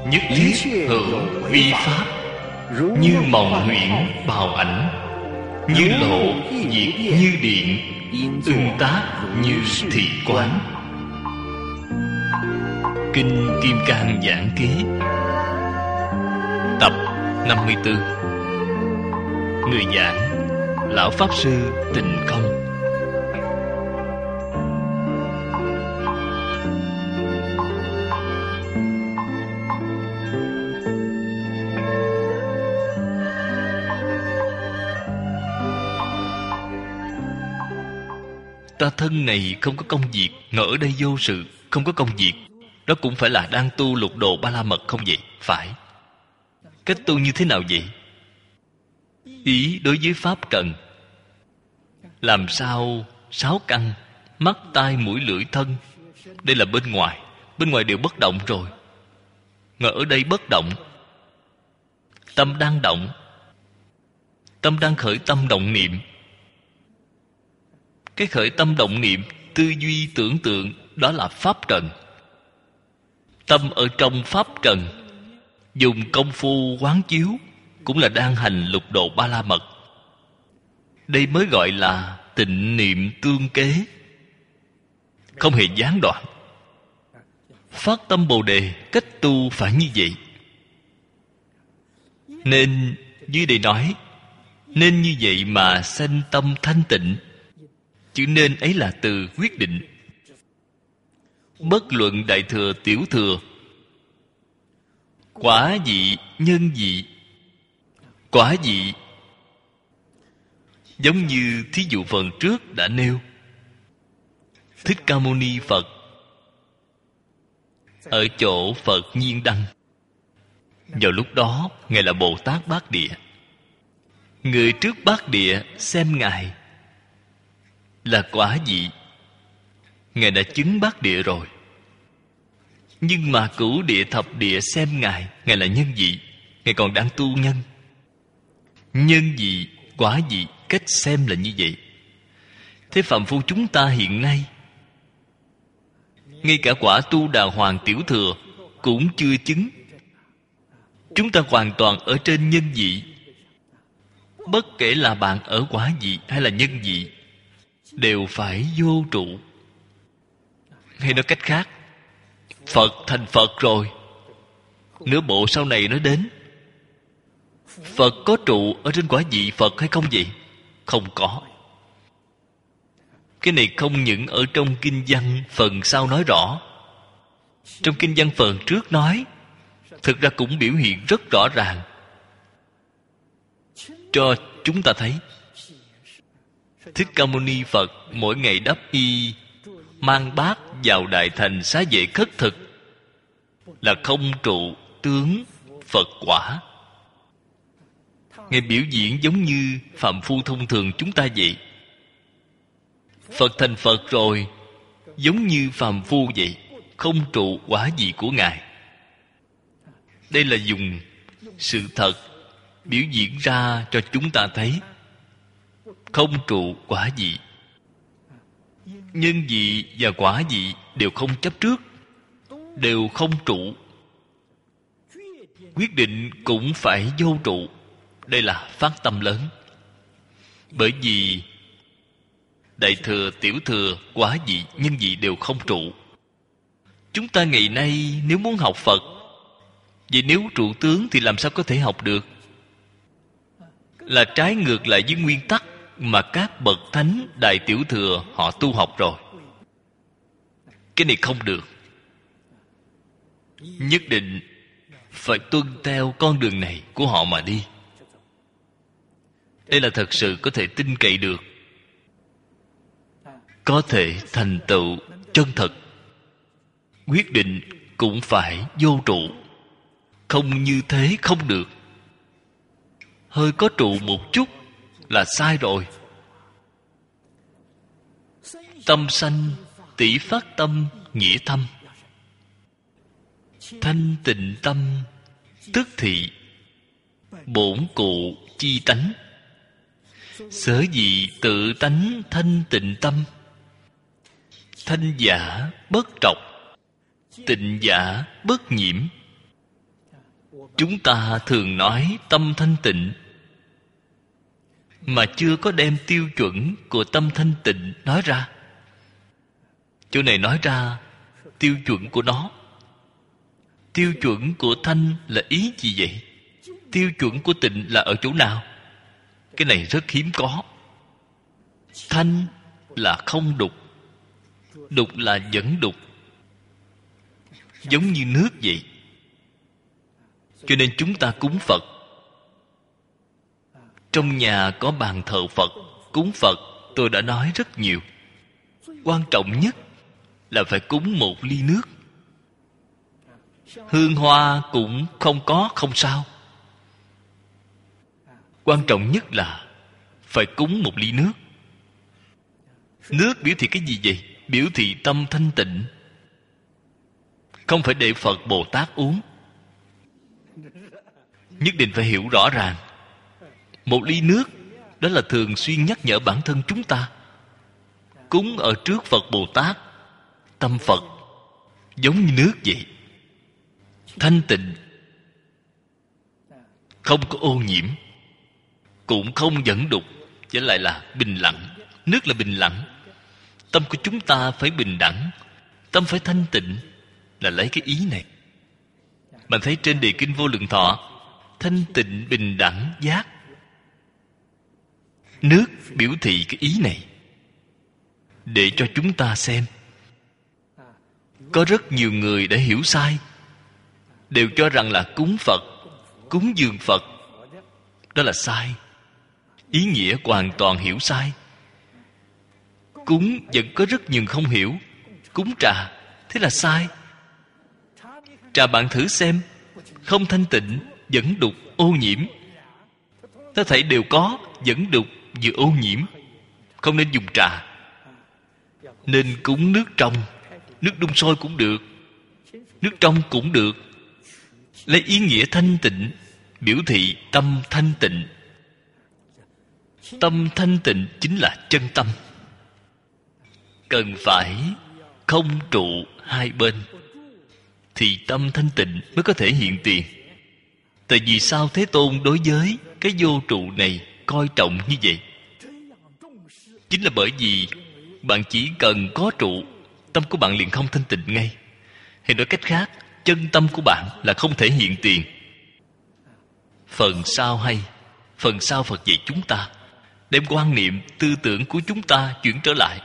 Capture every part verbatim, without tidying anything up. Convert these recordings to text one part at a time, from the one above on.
nhất thiết hữu vi pháp, như mộng huyễn bào ảnh, như lộ diệt như điện, ưng tác như thị quán. Kinh Kim Cang Giảng Ký, tập năm mươi tư. Người giảng Lão Pháp Sư Tịnh Không. Ta thân này không có công việc, ngồi ở đây vô sự, không có công việc, đó cũng phải là đang tu lục độ ba la mật không vậy? Phải. Cách tu như thế nào vậy? Ý đối với pháp trần, làm sao sáu căn, mắt, tai, mũi, lưỡi, thân, đây là bên ngoài, bên ngoài đều bất động rồi. Ngồi ở đây bất động, tâm đang động, tâm đang khởi tâm động niệm. Cái khởi tâm động niệm, tư duy tưởng tượng, đó là pháp trần. Tâm ở trong pháp trần, dùng công phu quán chiếu, cũng là đang hành lục độ ba la mật. Đây mới gọi là tịnh niệm tương kế, không hề gián đoạn. Phát tâm Bồ Đề, cách tu phải như vậy. Nên dưới đây nói, nên như vậy mà sanh tâm thanh tịnh. Chữ nên ấy là từ quyết định. Bất luận đại thừa tiểu thừa, quả vị nhân vị, quả vị giống như thí dụ phần trước đã nêu. Thích Ca Mâu Ni Phật ở chỗ Phật Nhiên Đăng, vào lúc đó Ngài là Bồ Tát Bát Địa. Người trước Bát Địa xem Ngài là quả vị, Ngài đã chứng Bát Địa rồi. Nhưng mà cửu địa thập địa xem Ngài, Ngài là nhân vị, Ngài còn đang tu nhân. Nhân vị, quả vị, cách xem là như vậy. Thế phạm phu chúng ta hiện nay, ngay cả quả tu đà hoàng tiểu thừa cũng chưa chứng. Chúng ta hoàn toàn ở trên nhân vị. Bất kể là bạn ở quả vị hay là nhân vị, đều phải vô trụ. Hay nói cách khác, Phật thành Phật rồi, nửa bộ sau này nó đến. Phật có trụ ở trên quả vị Phật hay không vậy? Không có. Cái này không những ở trong kinh văn phần sau nói rõ, trong kinh văn phần trước nói, thực ra cũng biểu hiện rất rõ ràng cho chúng ta thấy. Thích Ca Mâu Ni Phật mỗi ngày đắp y, mang bát vào đại thành xá vệ khất thực, là không trụ tướng Phật quả. Ngài biểu diễn giống như phạm phu thông thường chúng ta vậy. Phật thành Phật rồi, giống như phàm phu vậy, không trụ quả vị của Ngài. Đây là dùng sự thật biểu diễn ra cho chúng ta thấy. Không trụ quả vị. Nhân vị và quả vị đều không chấp trước, đều không trụ. Quyết định cũng phải vô trụ. Đây là phát tâm lớn. Bởi vì đại thừa, tiểu thừa, quả vị, nhân vị đều không trụ. Chúng ta ngày nay nếu muốn học Phật, vậy nếu trụ tướng thì làm sao có thể học được? Là trái ngược lại với nguyên tắc mà các bậc thánh đại tiểu thừa họ tu học rồi. Cái này không được. Nhất định phải tuân theo con đường này của họ mà đi. Đây là thật sự có thể tin cậy được, có thể thành tựu chân thật. Quyết định cũng phải vô trụ. Không như thế không được. Hơi có trụ một chút là sai rồi. Tâm sanh tỷ phát tâm nghĩa tâm. Thanh tịnh tâm tức thị bổn cụ chi tánh. Sở dĩ tự tánh thanh tịnh tâm. Thanh giả bất trọc, tịnh giả bất nhiễm. Chúng ta thường nói tâm thanh tịnh, mà chưa có đem tiêu chuẩn của tâm thanh tịnh nói ra. Chỗ này nói ra tiêu chuẩn của nó. Tiêu chuẩn của thanh là ý gì vậy? Tiêu chuẩn của tịnh là ở chỗ nào? Cái này rất hiếm có. Thanh là không đục, đục là vẫn đục, giống như nước vậy. Cho nên chúng ta cúng Phật, trong nhà có bàn thờ Phật, cúng Phật, tôi đã nói rất nhiều. Quan trọng nhất là phải cúng một ly nước. Hương hoa cũng không có, không sao. Quan trọng nhất là phải cúng một ly nước. Nước biểu thị cái gì vậy? Biểu thị tâm thanh tịnh. Không phải để Phật Bồ Tát uống. Nhất định phải hiểu rõ ràng. Một ly nước, đó là thường xuyên nhắc nhở bản thân chúng ta. Cúng ở trước Phật Bồ Tát, tâm Phật giống như nước vậy, thanh tịnh, không có ô nhiễm, cũng không dẫn đục, chỉ lại là bình lặng. Nước là bình lặng. Tâm của chúng ta phải bình đẳng, tâm phải thanh tịnh, là lấy cái ý này. Bạn thấy trên đề kinh Vô Lượng Thọ, thanh tịnh bình đẳng giác. Nước biểu thị cái ý này, để cho chúng ta xem. Có rất nhiều người đã hiểu sai, đều cho rằng là cúng Phật, cúng dường Phật, đó là sai. Ý nghĩa hoàn toàn hiểu sai. Cúng vẫn có rất nhiều không hiểu. Cúng trà, thế là sai. Trà bạn thử xem, không thanh tịnh, dẫn đục, ô nhiễm. Tất thảy đều có, dẫn đục, vừa ô nhiễm. Không nên dùng trà. Nên cúng nước trong. Nước đun sôi cũng được, nước trong cũng được. Lấy ý nghĩa thanh tịnh biểu thị tâm thanh tịnh. Tâm thanh tịnh chính là chân tâm. Cần phải không trụ hai bên, thì tâm thanh tịnh mới có thể hiện tiền. Tại vì sao Thế Tôn đối với cái vô trụ này coi trọng như vậy? Chính là bởi vì bạn chỉ cần có trụ, tâm của bạn liền không thanh tịnh ngay. Hay nói cách khác, chân tâm của bạn là không thể hiện tiền. Phần sau hay, phần sau Phật dạy chúng ta đem quan niệm, tư tưởng của chúng ta chuyển trở lại.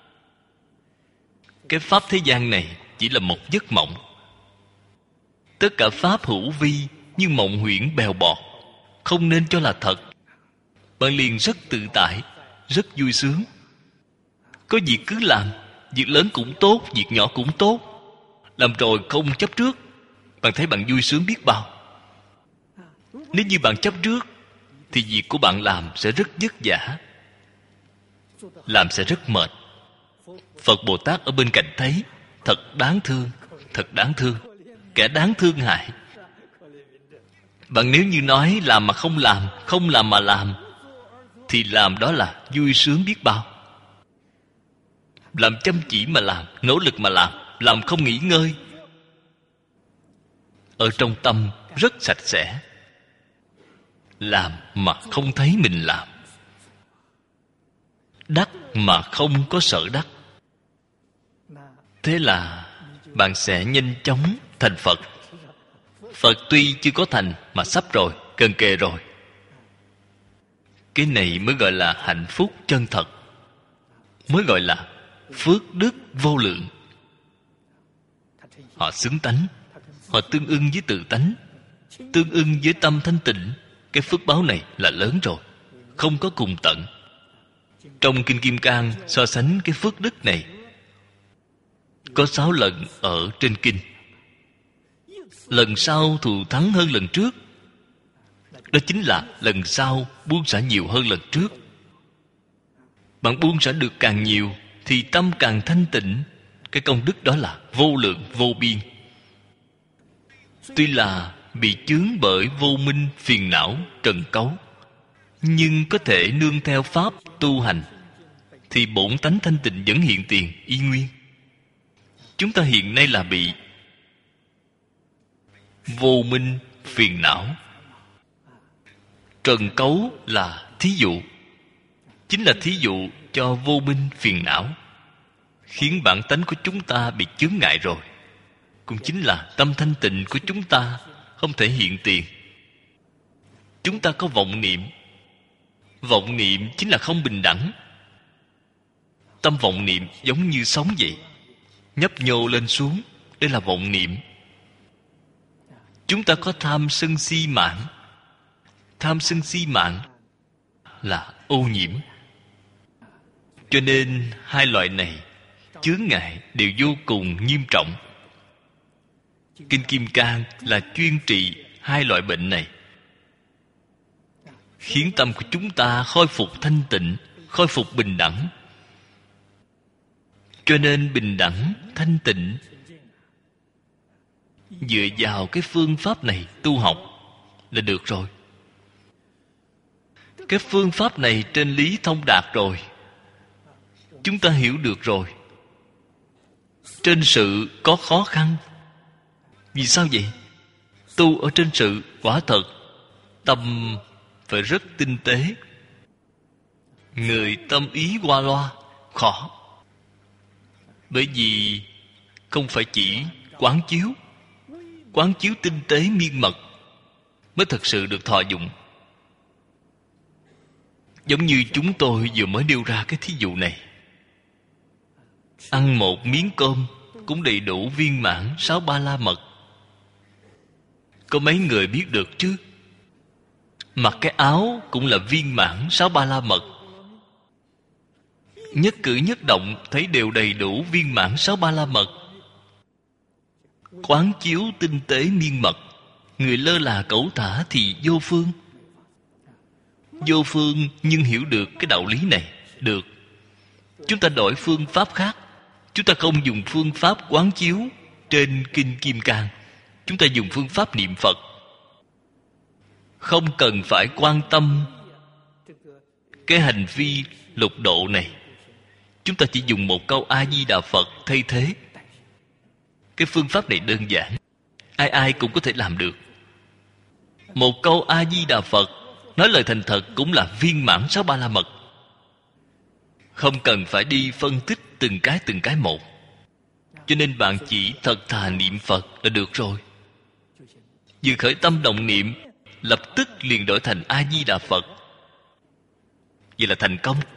Cái pháp thế gian này chỉ là một giấc mộng. Tất cả pháp hữu vi như mộng huyễn bèo bọt, không nên cho là thật. Bạn liền rất tự tại, rất vui sướng. Có việc cứ làm, việc lớn cũng tốt, việc nhỏ cũng tốt. Làm rồi không chấp trước, bạn thấy bạn vui sướng biết bao. Nếu như bạn chấp trước, thì việc của bạn làm sẽ rất vất vả, làm sẽ rất mệt. Phật Bồ Tát ở bên cạnh thấy thật đáng thương, thật đáng thương, kẻ đáng thương hại. Bạn nếu như nói làm mà không làm, không làm mà làm, thì làm đó là vui sướng biết bao. Làm chăm chỉ mà làm, nỗ lực mà làm, làm không nghỉ ngơi. Ở trong tâm rất sạch sẽ. Làm mà không thấy mình làm, đắc mà không có sợ đắc. Thế là bạn sẽ nhanh chóng thành Phật. Phật tuy chưa có thành mà sắp rồi, gần kề rồi. Cái này mới gọi là hạnh phúc chân thật, mới gọi là phước đức vô lượng. Họ xứng tánh, họ tương ưng với tự tánh, tương ưng với tâm thanh tịnh. Cái phước báo này là lớn rồi, không có cùng tận. Trong Kinh Kim Cang so sánh cái phước đức này có sáu lần ở trên kinh. Lần sau thù thắng hơn lần trước. Đó chính là lần sau buông xả nhiều hơn lần trước. Bạn buông xả được càng nhiều thì tâm càng thanh tịnh. Cái công đức đó là vô lượng vô biên. Tuy là bị chướng bởi vô minh, phiền não, trần cấu, nhưng có thể nương theo pháp tu hành, thì bổn tánh thanh tịnh vẫn hiện tiền y nguyên. Chúng ta hiện nay là bị vô minh, phiền não. Trần cấu là thí dụ, chính là thí dụ cho vô minh phiền não, khiến bản tánh của chúng ta bị chướng ngại rồi. Cũng chính là tâm thanh tịnh của chúng ta không thể hiện tiền. Chúng ta có vọng niệm. Vọng niệm chính là không bình đẳng. Tâm vọng niệm giống như sóng vậy, nhấp nhô lên xuống. Đây là vọng niệm. Chúng ta có tham sân si mạn. Tham sân si mạn là ô nhiễm. Cho nên hai loại này chướng ngại đều vô cùng nghiêm trọng. Kinh Kim Cang là chuyên trị hai loại bệnh này, khiến tâm của chúng ta khôi phục thanh tịnh, khôi phục bình đẳng. Cho nên bình đẳng, thanh tịnh, dựa vào cái phương pháp này tu học là được rồi. Cái phương pháp này trên lý thông đạt rồi, chúng ta hiểu được rồi. Trên sự có khó khăn. Vì sao vậy? Tu ở trên sự quả thật tâm phải rất tinh tế. Người tâm ý qua loa khó. Bởi vì không phải chỉ quán chiếu. Quán chiếu tinh tế miên mật mới thật sự được thọ dụng. Giống như chúng tôi vừa mới nêu ra cái thí dụ này. Ăn một miếng cơm cũng đầy đủ viên mãn sáu ba la mật. Có mấy người biết được chứ? Mặc cái áo cũng là viên mãn sáu ba la mật. Nhất cử nhất động thấy đều đầy đủ viên mãn sáu ba la mật. Quán chiếu tinh tế miên mật. Người lơ là cẩu thả thì vô phương. Vô phương nhưng hiểu được cái đạo lý này. Được. Chúng ta đổi phương pháp khác. Chúng ta không dùng phương pháp quán chiếu trên Kinh Kim Cang. Chúng ta dùng phương pháp niệm Phật. Không cần phải quan tâm cái hành vi lục độ này. Chúng ta chỉ dùng một câu A-di-đà Phật thay thế. Cái phương pháp này đơn giản, ai ai cũng có thể làm được. Một câu A-di-đà Phật nói lời thành thật cũng là viên mãn sáu ba la mật. Không cần phải đi phân tích từng cái từng cái một. Cho nên bạn chỉ thật thà niệm Phật là được rồi. Vừa khởi tâm động niệm, lập tức liền đổi thành A-di-đà Phật. Vậy là thành công.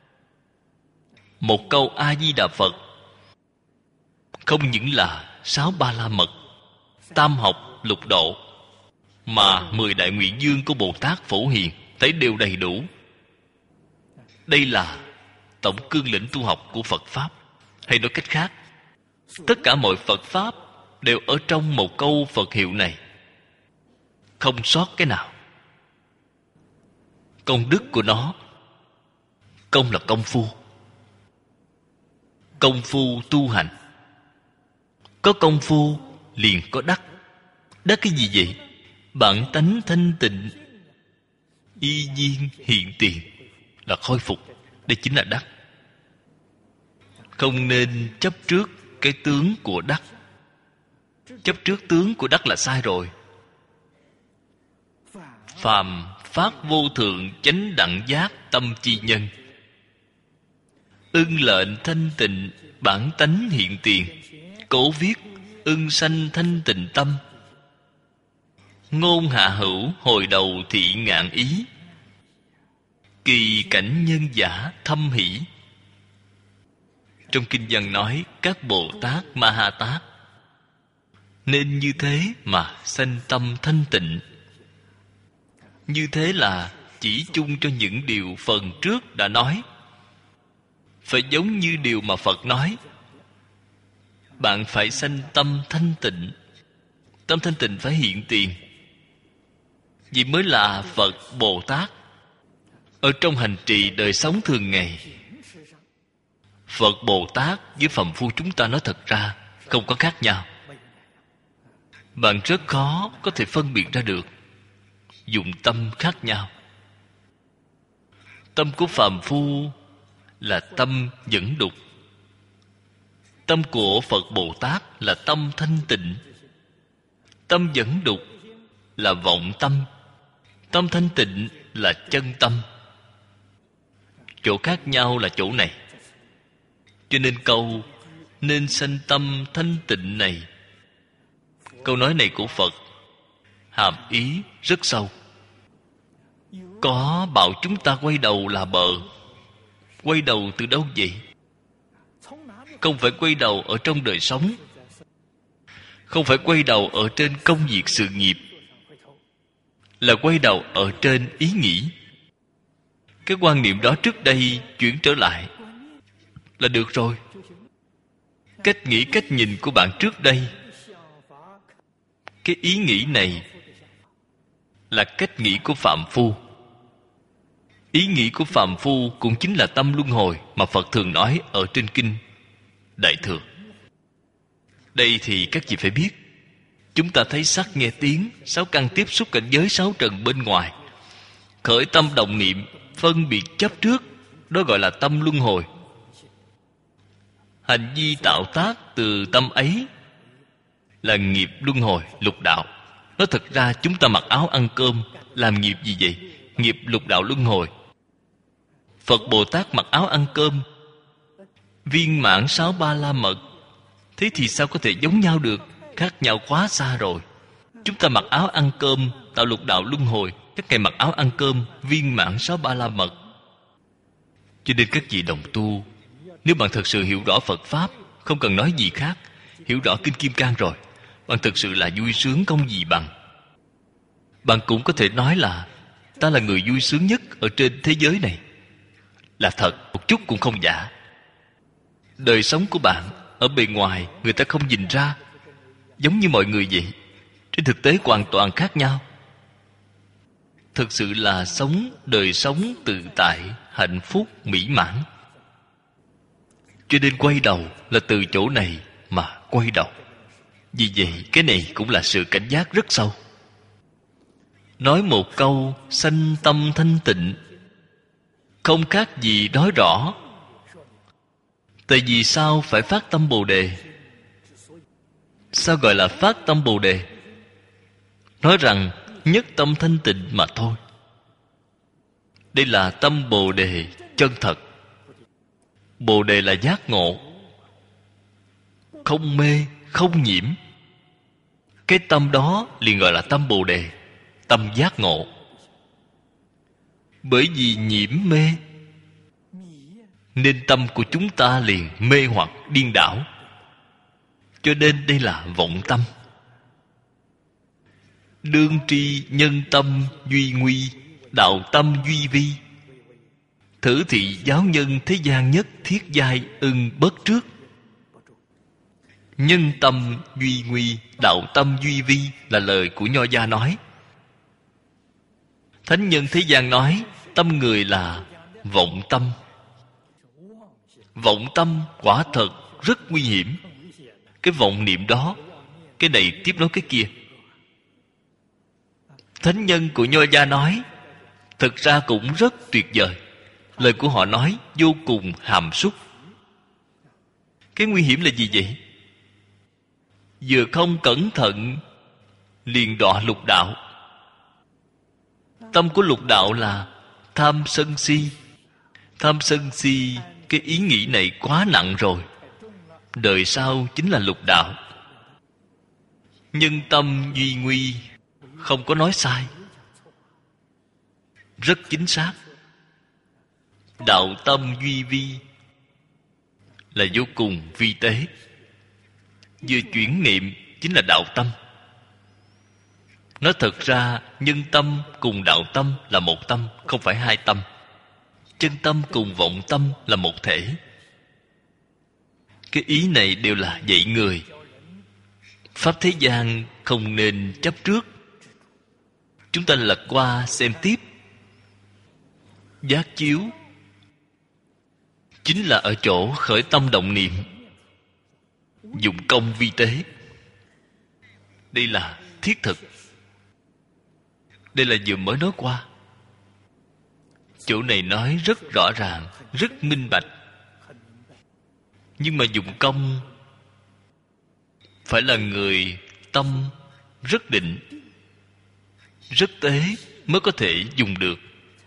Một câu A-di-đà Phật không những là sáu ba la mật, tam học lục độ, mà mười đại nguyện dương của Bồ Tát Phổ Hiền thấy đều đầy đủ. Đây là tổng cương lĩnh tu học của Phật Pháp. Hay nói cách khác, tất cả mọi Phật Pháp đều ở trong một câu Phật hiệu này, không sót cái nào. Công đức của nó, công là công phu. Công phu tu hành. Có công phu liền có đắc. Đắc cái gì vậy? Bản tánh thanh tịnh y nhiên hiện tiền là khôi phục. Đây chính là đắc. Không nên chấp trước cái tướng của đắc. Chấp trước tướng của đắc là sai rồi. Phàm phát vô thượng chánh đẳng giác tâm chi nhân, ưng lệnh thanh tịnh bản tánh hiện tiền. Cổ viết ưng sanh thanh tịnh tâm, ngôn hạ hữu hồi đầu thị ngạn ý, kỳ cảnh nhân giả thâm hỷ. Trong kinh văn nói các Bồ Tát Ma Ha Tát nên như thế mà sanh tâm thanh tịnh. Như thế là chỉ chung cho những điều phần trước đã nói. Phải giống như điều mà Phật nói. Bạn phải sanh tâm thanh tịnh. Tâm thanh tịnh phải hiện tiền. Vì mới là Phật Bồ Tát. Ở trong hành trì đời sống thường ngày, Phật Bồ Tát với phàm phu chúng ta nói thật ra không có khác nhau. Bạn rất khó có thể phân biệt ra được. Dụng tâm khác nhau. Tâm của phàm phu là tâm dẫn đục. Tâm của Phật Bồ Tát là tâm thanh tịnh. Tâm dẫn đục là vọng tâm. Tâm thanh tịnh là chân tâm. Chỗ khác nhau là chỗ này. Cho nên câu nên sanh tâm thanh tịnh này, câu nói này của Phật hàm ý rất sâu. Có bảo chúng ta quay đầu là bờ. Quay đầu từ đâu vậy? Không phải quay đầu ở trong đời sống, không phải quay đầu ở trên công việc sự nghiệp, là quay đầu ở trên ý nghĩ. Cái quan niệm đó trước đây chuyển trở lại là được rồi. Cách nghĩ, cách nhìn của bạn trước đây, cái ý nghĩ này là cách nghĩ của phàm phu. Ý nghĩ của phàm phu cũng chính là tâm luân hồi mà Phật thường nói ở trên kinh Đại Thừa. Đây thì các vị phải biết. Chúng ta thấy sắc nghe tiếng, sáu căn tiếp xúc cảnh giới sáu trần bên ngoài, khởi tâm động niệm, phân biệt chấp trước, đó gọi là tâm luân hồi. Hành vi tạo tác từ tâm ấy là nghiệp luân hồi, lục đạo. Nói thật ra chúng ta mặc áo ăn cơm làm nghiệp gì vậy? Nghiệp lục đạo luân hồi. Phật Bồ Tát mặc áo ăn cơm, viên mãn sáu ba la mật. Thế thì sao có thể giống nhau được? Khác nhau quá xa rồi. Chúng ta mặc áo ăn cơm tạo lục đạo luân hồi, các ngài mặc áo ăn cơm viên mãn sáu ba la mật. Cho nên các vị đồng tu, nếu bạn thật sự hiểu rõ Phật Pháp, không cần nói gì khác, hiểu rõ Kinh Kim Cang rồi, bạn thực sự là vui sướng không gì bằng. Bạn cũng có thể nói là ta là người vui sướng nhất ở trên thế giới này. Là thật, một chút cũng không giả. Đời sống của bạn ở bề ngoài người ta không nhìn ra, giống như mọi người vậy. Trên thực tế hoàn toàn khác nhau. Thực sự là sống đời sống tự tại, hạnh phúc, mỹ mãn. Cho nên quay đầu là từ chỗ này mà quay đầu. Vì vậy cái này cũng là sự cảnh giác rất sâu. Nói một câu sanh tâm thanh tịnh, không khác gì nói rõ. Tại vì sao phải phát tâm Bồ Đề? Sao gọi là phát tâm Bồ Đề? Nói rằng nhất tâm thanh tịnh mà thôi. Đây là tâm Bồ Đề chân thật. Bồ Đề là giác ngộ, không mê, không nhiễm. Cái tâm đó liền gọi là tâm Bồ Đề, tâm giác ngộ. Bởi vì nhiễm mê nên tâm của chúng ta liền mê hoặc điên đảo. Cho nên đây là vọng tâm. Đương tri nhân tâm duy nguy, đạo tâm duy vi. Thử thị giáo nhân thế gian nhất thiết giai ưng bất trước. Nhân tâm duy nguy, đạo tâm duy vi là lời của Nho gia nói. Thánh nhân thế gian nói tâm người là vọng tâm. Vọng tâm quả thật rất nguy hiểm. Cái vọng niệm đó, cái này tiếp nối cái kia. Thánh nhân của Nho gia nói thực ra cũng rất tuyệt vời. Lời của họ nói vô cùng hàm súc. Cái nguy hiểm là gì vậy? Vừa không cẩn thận liền đọa lục đạo. Tâm của lục đạo là tham sân si. Tham sân si, cái ý nghĩ này quá nặng rồi. Đời sau chính là lục đạo. Nhân tâm duy nguy, không có nói sai, rất chính xác. Đạo tâm duy vi là vô cùng vi tế. Vừa chuyển niệm chính là đạo tâm. Nói thật ra nhân tâm cùng đạo tâm là một tâm, không phải hai tâm. Chân tâm cùng vọng tâm là một thể. Cái ý này đều là dạy người. Pháp thế gian không nên chấp trước. Chúng ta lật qua xem tiếp. Giác chiếu chính là ở chỗ khởi tâm động niệm, dụng công vi tế. Đây là thiết thực. Đây là vừa mới nói qua. Chỗ này nói rất rõ ràng, rất minh bạch. Nhưng mà dụng công phải là người tâm rất định, rất tế mới có thể dùng được.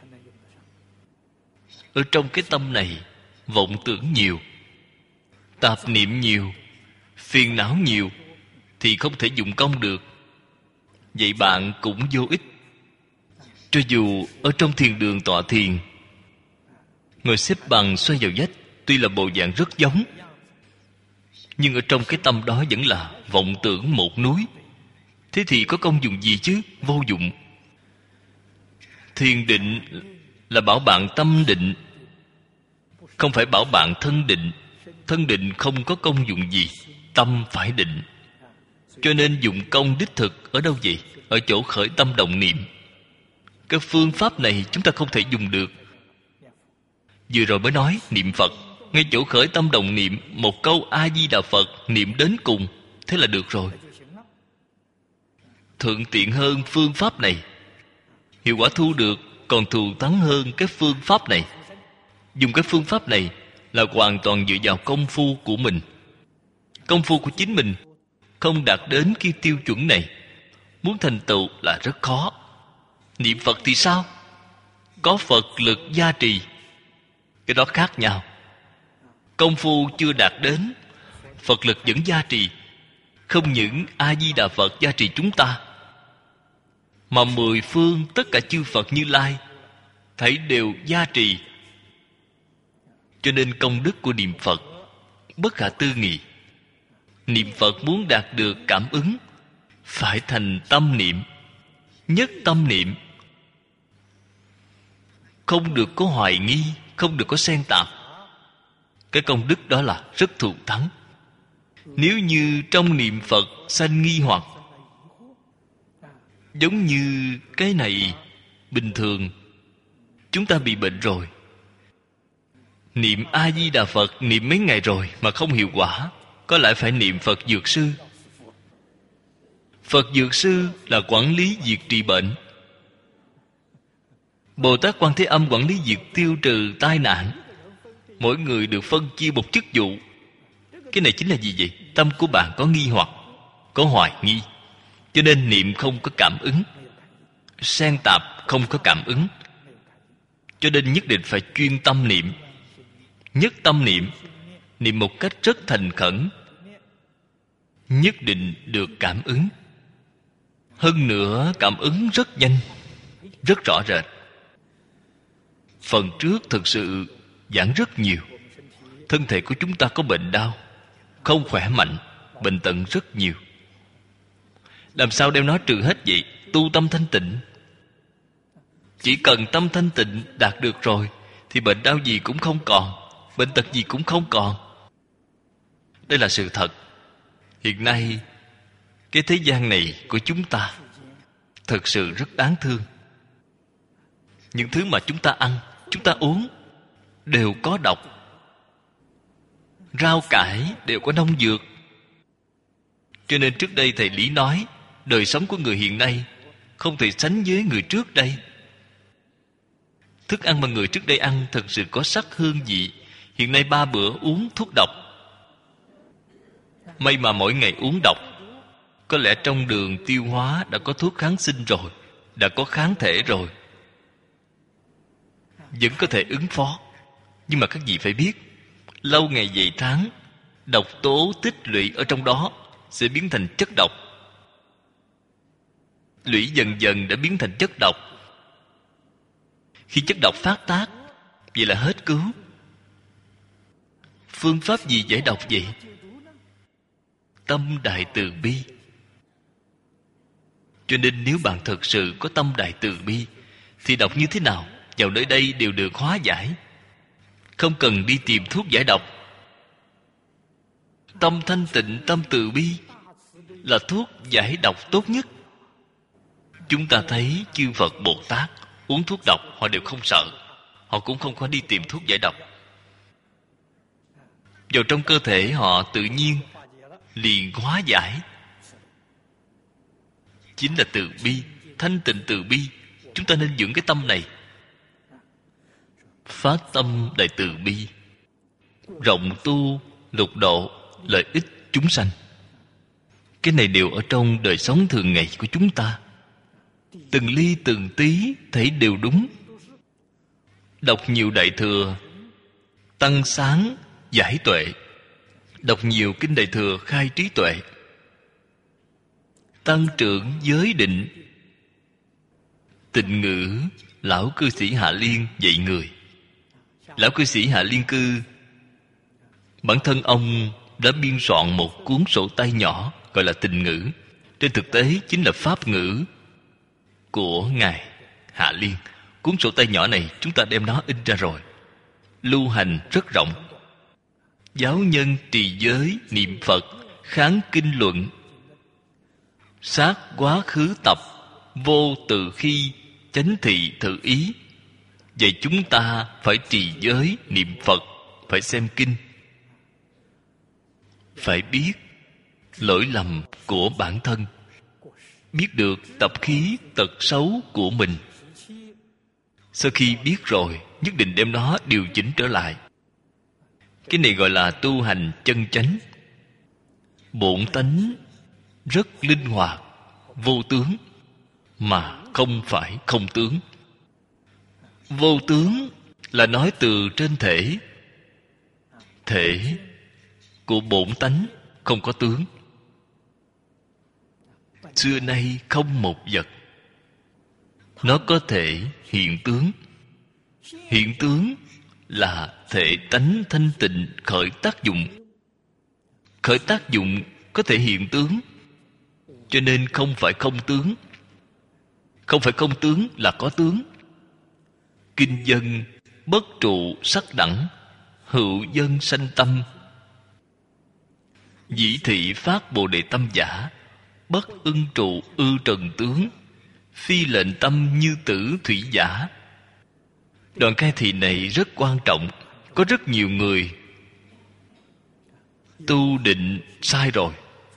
Ở trong cái tâm này, vọng tưởng nhiều, tạp niệm nhiều, phiền não nhiều, thì không thể dụng công được. Vậy bạn cũng vô ích. Cho dù ở trong thiền đường tọa thiền, ngồi xếp bằng xoay vào vách, tuy là bộ dạng rất giống, nhưng ở trong cái tâm đó vẫn là vọng tưởng một núi. Thế thì có công dụng gì chứ? Vô dụng. Thiền định là bảo bạn tâm định, không phải bảo bạn thân định. Thân định không có công dụng gì, tâm phải định. Cho nên dụng công đích thực ở đâu vậy? Ở chỗ khởi tâm động niệm. Cái phương pháp này chúng ta không thể dùng được. Vừa rồi mới nói niệm Phật, ngay chỗ khởi tâm động niệm, một câu A Di Đà Phật niệm đến cùng, thế là được rồi. Thuận tiện hơn phương pháp này, hiệu quả thu được còn thù thắng hơn cái phương pháp này. Dùng cái phương pháp này là hoàn toàn dựa vào công phu của mình. Công phu của chính mình không đạt đến cái tiêu chuẩn này, muốn thành tựu là rất khó. Niệm Phật thì sao? Có Phật lực gia trì, cái đó khác nhau. Công phu chưa đạt đến, Phật lực vẫn gia trì. Không những A Di Đà Phật gia trì chúng ta, mà mười phương tất cả chư Phật Như Lai thấy đều gia trì. Cho nên công đức của niệm Phật bất khả tư nghị. Niệm Phật muốn đạt được cảm ứng, phải thành tâm niệm, nhất tâm niệm, không được có hoài nghi, không được có xen tạp. Cái công đức đó là rất thù thắng. Nếu như trong niệm Phật sanh nghi hoặc, giống như cái này bình thường, chúng ta bị bệnh rồi, niệm A Di Đà Phật niệm mấy ngày rồi mà không hiệu quả, có lẽ phải niệm Phật Dược Sư. Phật Dược Sư là quản lý việc trị bệnh. Bồ Tát Quan Thế Âm quản lý việc tiêu trừ tai nạn. Mỗi người được phân chia một chức vụ. Cái này chính là gì vậy? Tâm của bạn có nghi hoặc, có hoài nghi, cho nên niệm không có cảm ứng. Xen tạp không có cảm ứng, cho nên nhất định phải chuyên tâm niệm. Nhất tâm niệm, niệm một cách rất thành khẩn, nhất định được cảm ứng. Hơn nữa cảm ứng rất nhanh, rất rõ rệt. Phần trước thực sự giảng rất nhiều. Thân thể của chúng ta có bệnh đau, không khỏe mạnh, bệnh tật rất nhiều. Làm sao đem nó trừ hết vậy? Tu tâm thanh tịnh. Chỉ cần tâm thanh tịnh đạt được rồi, thì bệnh đau gì cũng không còn, bệnh tật gì cũng không còn. Đây là sự thật. Hiện nay cái thế gian này của chúng ta thực sự rất đáng thương. Những thứ mà chúng ta ăn, chúng ta uống đều có độc. Rau cải đều có nông dược. Cho nên trước đây thầy Lý nói, đời sống của người hiện nay không thể sánh với người trước đây. Thức ăn mà người trước đây ăn thật sự có sắc hương vị. Hiện nay ba bữa uống thuốc độc. May mà mỗi ngày uống độc, có lẽ trong đường tiêu hóa đã có thuốc kháng sinh rồi, đã có kháng thể rồi, vẫn có thể ứng phó. Nhưng mà các vị phải biết, lâu ngày vậy tháng, độc tố tích lũy ở trong đó sẽ biến thành chất độc. Lũy dần dần đã biến thành chất độc. Khi chất độc phát tác, vậy là hết cứu. Phương pháp gì giải độc vậy? Tâm đại từ bi. Cho nên nếu bạn thật sự có tâm đại từ bi, thì độc như thế nào vào nơi đây đều được hóa giải, không cần đi tìm thuốc giải độc. Tâm thanh tịnh, tâm từ bi là thuốc giải độc tốt nhất. Chúng ta thấy chư Phật Bồ Tát uống thuốc độc họ đều không sợ, họ cũng không có đi tìm thuốc giải độc. Vào trong cơ thể họ tự nhiên liền hóa giải. Chính là từ bi, thanh tịnh từ bi. Chúng ta nên dưỡng cái tâm này. Phát tâm đại từ bi, rộng tu lục độ, lợi ích chúng sanh. Cái này đều ở trong đời sống thường ngày của chúng ta. từng ly từng tí thấy đều đúng. Đọc nhiều Đại Thừa tăng sáng giải tuệ, đọc nhiều kinh Đại Thừa khai trí tuệ, tăng trưởng giới định. Tịnh ngữ lão cư sĩ Hạ Liên dạy người. Lão cư sĩ Hạ Liên Cư, bản thân ông đã biên soạn một cuốn sổ tay nhỏ gọi là Tịnh ngữ. Trên thực tế chính là pháp ngữ của ngài Hạ Liên. Cuốn sổ tay nhỏ này chúng ta đem nó in ra rồi, lưu hành rất rộng. Giáo nhân trì giới niệm Phật, kháng kinh luận, sát quá khứ tập, vô từ khi, chánh thị thử ý. Vậy chúng ta phải trì giới niệm Phật, phải xem kinh, phải biết lỗi lầm của bản thân, biết được tập khí tật xấu của mình. Sau khi biết rồi, nhất định đem nó điều chỉnh trở lại. Cái này gọi là tu hành chân chánh. Bổn tánh rất linh hoạt, vô tướng, mà không phải không tướng. Vô tướng là nói từ trên thể. Thể của bổn tánh không có tướng. Xưa nay không một vật nó có thể hiện tướng. Hiện tướng là thể tánh thanh tịnh khởi tác dụng. Khởi tác dụng có thể hiện tướng, cho nên không phải không tướng. Không phải không tướng là có tướng. Kinh dân bất trụ sắc đẳng, hữu dân sanh tâm. Dĩ thị phát bồ đề tâm giả, bất ưng trụ ư trần tướng. Phi lệnh tâm như tử thủy giả. Đoạn khai thị này rất quan trọng. Có rất nhiều người tu định sai rồi,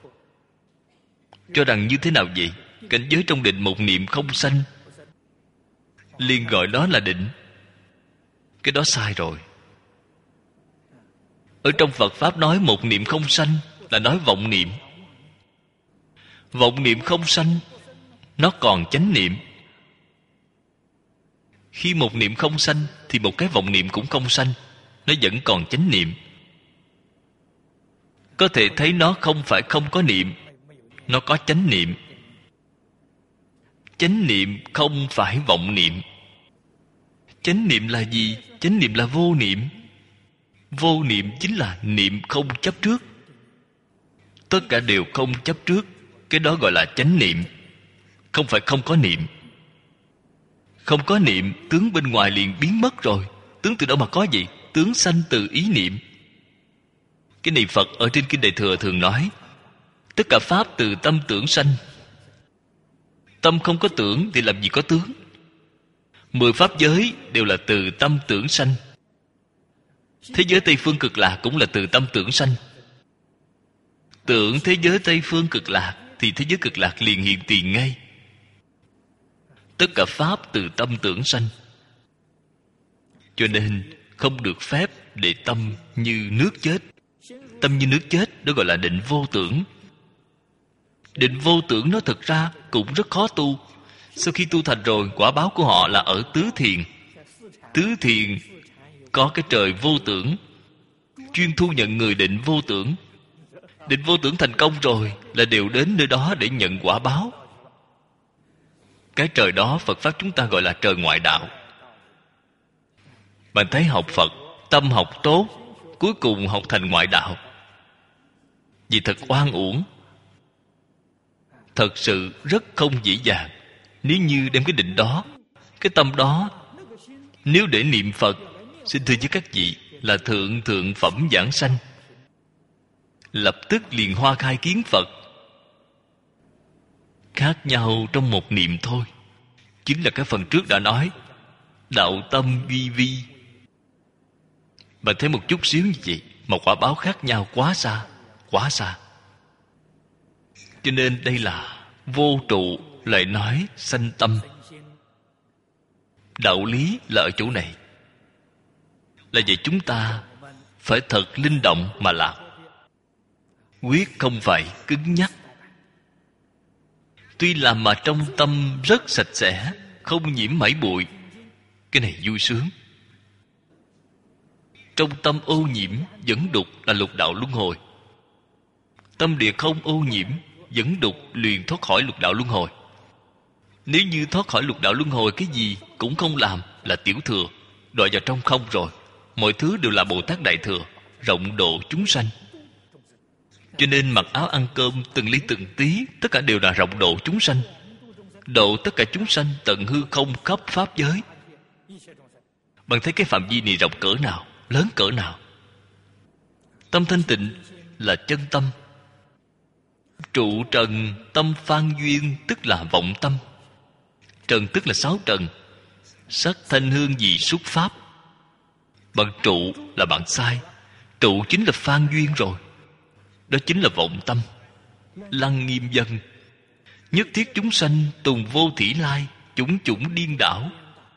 cho rằng như thế nào vậy? Cảnh giới trong định một niệm không sanh, liền gọi đó là định. Cái đó sai rồi. Ở trong Phật Pháp nói một niệm không sanh là nói vọng niệm. Vọng niệm không sanh, nó còn chánh niệm. Khi một niệm không sanh thì một cái vọng niệm cũng không sanh, nó vẫn còn chánh niệm. Có thể thấy nó không phải không có niệm, nó có chánh niệm. Chánh niệm không phải vọng niệm. Chánh niệm là gì? Chánh niệm là vô niệm. Vô niệm chính là niệm không chấp trước. Tất cả đều không chấp trước. Cái đó gọi là chánh niệm. Không phải không có niệm. Không có niệm, tướng bên ngoài liền biến mất rồi. Tướng từ đâu mà có gì? Tướng sanh từ ý niệm. Cái này Phật ở trên Kinh Đại Thừa thường nói, tất cả pháp từ tâm tưởng sanh. Tâm không có tưởng thì làm gì có tướng. Mười pháp giới đều là từ tâm tưởng sanh. Thế giới Tây Phương Cực Lạc cũng là từ tâm tưởng sanh. Tưởng thế giới Tây Phương Cực Lạc thì thế giới Cực Lạc liền hiện tiền ngay. Tất cả pháp từ tâm tưởng sanh. Cho nên không được phép để tâm như nước chết. Tâm như nước chết đó gọi là định vô tưởng. Định vô tưởng nó thực ra cũng rất khó tu. Sau khi tu thành rồi, quả báo của họ là ở tứ thiền. Tứ thiền có cái trời vô tưởng, chuyên thu nhận người định vô tưởng. Định vô tưởng thành công rồi là đều đến nơi đó để nhận quả báo. Cái trời đó Phật Pháp chúng ta gọi là trời ngoại đạo. Bạn thấy học Phật, tâm học tốt, cuối cùng học thành ngoại đạo, vì thật oan uổng. Thật sự rất không dễ dàng. Nếu như đem cái định đó, cái tâm đó, nếu để niệm Phật, xin thưa với các vị, là thượng thượng phẩm giảng sanh, lập tức liền hoa khai kiến Phật. Khác nhau trong một niệm thôi. Chính là cái phần trước đã nói, đạo tâm vi vi. Bạn thấy một chút xíu như vậy mà quả báo khác nhau quá xa, quá xa. Cho nên đây là vô trụ, lại nói sanh tâm. Đạo lý là ở chỗ này. Là vậy chúng ta phải thật linh động mà làm, quyết không phải cứng nhắc. Tuy làm mà trong tâm rất sạch sẽ, không nhiễm mảy bụi, cái này vui sướng. Trong tâm ô nhiễm vẫn đục là lục đạo luân hồi. Tâm địa không ô nhiễm vẫn đục liền thoát khỏi lục đạo luân hồi. Nếu như thoát khỏi lục đạo luân hồi, cái gì cũng không làm là tiểu thừa, đọa vào trong không rồi. Mọi thứ đều là Bồ Tát Đại Thừa, rộng độ chúng sanh. Cho nên mặc áo ăn cơm từng ly từng tí, tất cả đều là rộng độ chúng sanh, độ tất cả chúng sanh tận hư không khắp pháp giới. Bạn thấy cái phạm vi này rộng cỡ nào, lớn cỡ nào. Tâm thanh tịnh là chân tâm. Trụ trần tâm phan duyên, tức là vọng tâm. Trần tức là sáu trần, sắc thanh hương vị xúc pháp. Bạn trụ là bạn sai. Trụ chính là phan duyên rồi, đó chính là vọng tâm. Lăng nghiêm dân, nhất thiết chúng sanh tùng vô thỉ lai, chủng chủng điên đảo.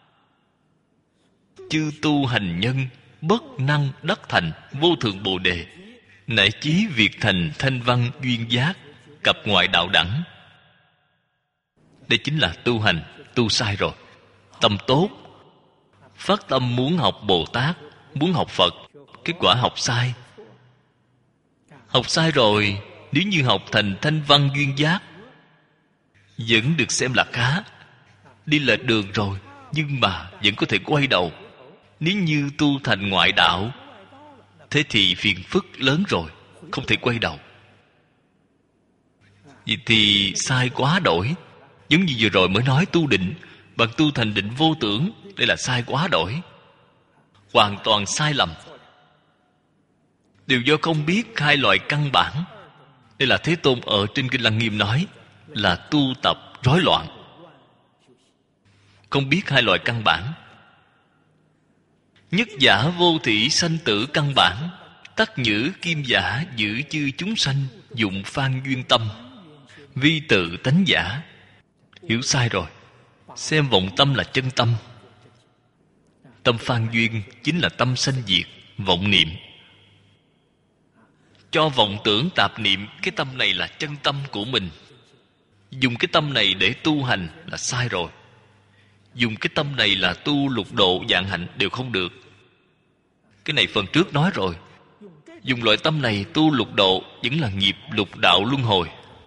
Chư tu hành nhân bất năng đắc thành vô thượng bồ đề, nại chí việc thành thanh văn duyên giác, cập ngoại đạo đẳng. Đây chính là tu hành, tu sai rồi. Tâm tốt, phát tâm muốn học Bồ Tát, muốn học Phật, kết quả học sai. Học sai rồi, nếu như học thành thanh văn duyên giác, vẫn được xem là khá. Đi lệch đường rồi, nhưng mà vẫn có thể quay đầu. Nếu như tu thành ngoại đạo, thế thì phiền phức lớn rồi, không thể quay đầu. Vậy thì sai quá đổi. Giống như vừa rồi mới nói tu định, bạn tu thành định vô tưởng, đây là sai quá đổi, hoàn toàn sai lầm. Đều do không biết hai loại căn bản. Đây là Thế Tôn ở trên Kinh Lăng Nghiêm nói là tu tập rối loạn. Không biết hai loại căn bản. Nhất giả vô thị sanh tử căn bản, tắc nhữ kim giả giữ chư chúng sanh, dụng phan duyên tâm, vi tự tánh giả. Hiểu sai rồi. Xem vọng tâm là chân tâm. Tâm phan duyên chính là tâm sanh diệt, vọng niệm. Cho vọng tưởng tạp niệm cái tâm này là chân tâm của mình. Dùng cái tâm này để tu hành là sai rồi. Dùng cái tâm này là tu lục độ vạn hạnh đều không được. Cái này phần trước nói rồi. Dùng loại tâm này tu lục độ vẫn là nghiệp lục đạo luân hồi.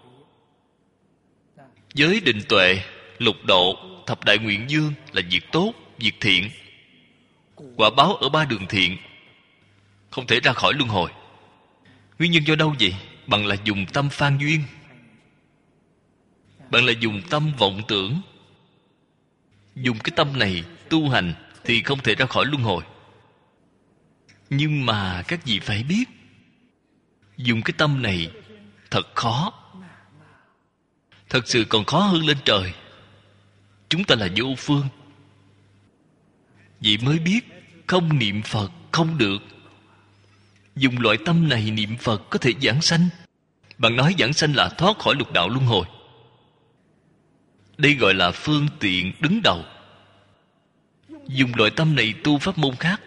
Giới định tuệ, lục độ, thập đại nguyện dương là việc tốt, việc thiện. Quả báo ở ba đường thiện, không thể ra khỏi luân hồi. Nguyên nhân do đâu vậy? Bạn là dùng tâm phan duyên, bạn là dùng tâm vọng tưởng. Dùng cái tâm này tu hành thì không thể ra khỏi luân hồi. Nhưng mà các vị phải biết, dùng cái tâm này thật khó. Thật sự còn khó hơn lên trời. Chúng ta là vô phương. Vậy mới biết không niệm Phật không được. Dùng loại tâm này niệm Phật có thể giảng sanh. Bạn nói giảng sanh là thoát khỏi lục đạo luân hồi. Đây gọi là phương tiện đứng đầu. Dùng loại tâm này tu pháp môn khác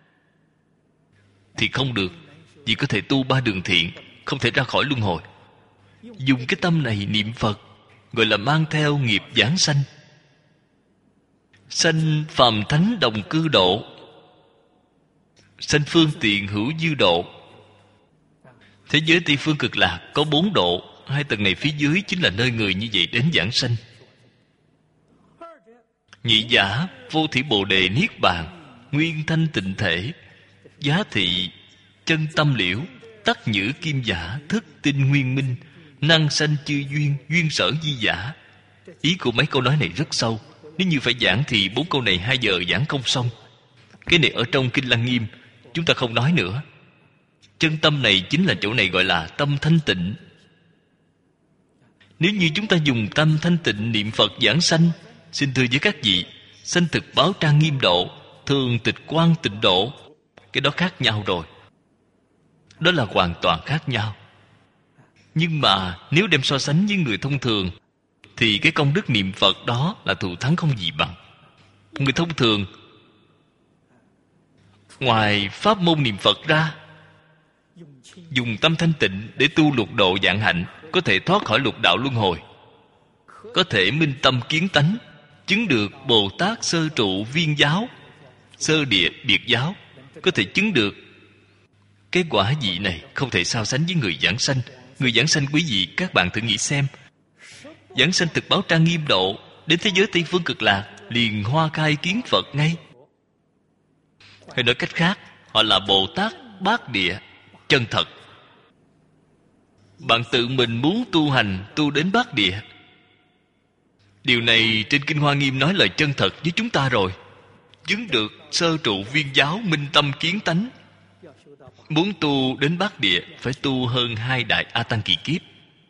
thì không được. Chỉ có thể tu ba đường thiện, không thể ra khỏi luân hồi. Dùng cái tâm này niệm Phật gọi là mang theo nghiệp giảng sanh. Sanh phàm thánh đồng cư độ, sanh phương tiện hữu dư độ. Thế giới Tây Phương Cực Lạc có bốn độ. Hai tầng này phía dưới chính là nơi người như vậy đến giảng sanh. Nhị giả vô thỉ bồ đề niết bàn, nguyên thanh tịnh thể, giá thị chân tâm liễu, tắc nhữ kim giả, thức tinh nguyên minh, năng sanh chư duyên, duyên sở di giả. Ý của mấy câu nói này rất sâu. Nếu như phải giảng thì bốn câu này hai giờ giảng không xong. Cái này ở trong Kinh Lăng Nghiêm chúng ta không nói nữa. Chân tâm này chính là chỗ này gọi là tâm thanh tịnh. Nếu như chúng ta dùng tâm thanh tịnh niệm Phật giảng sanh, xin thưa với các vị, sanh thực báo trang nghiêm độ, thường tịch quan tịnh độ, cái đó khác nhau rồi. Đó là hoàn toàn khác nhau. Nhưng mà nếu đem so sánh với người thông thường thì cái công đức niệm Phật đó là thù thắng không gì bằng. Người thông thường ngoài pháp môn niệm Phật ra, dùng tâm thanh tịnh để tu lục độ vạn hạnh, có thể thoát khỏi lục đạo luân hồi. có thể minh tâm kiến tánh, chứng được Bồ Tát sơ trụ viên giáo, sơ địa biệt giáo, có thể chứng được cái quả vị này, không thể so sánh với người giảng sanh. Người giảng sanh quý vị, các bạn thử nghĩ xem, giảng sanh thực báo trang nghiêm độ, đến thế giới Tây Phương Cực Lạc liền hoa khai kiến Phật ngay. Hay nói cách khác, họ là Bồ Tát bát địa chân thật. Bạn tự mình muốn tu hành, tu đến bát địa, điều này trên Kinh Hoa Nghiêm nói là chân thật với chúng ta rồi. Chứng được sơ trụ viên giáo, minh tâm kiến tánh. Muốn tu đến bát địa phải tu hơn hai đại A Tăng kỳ kiếp.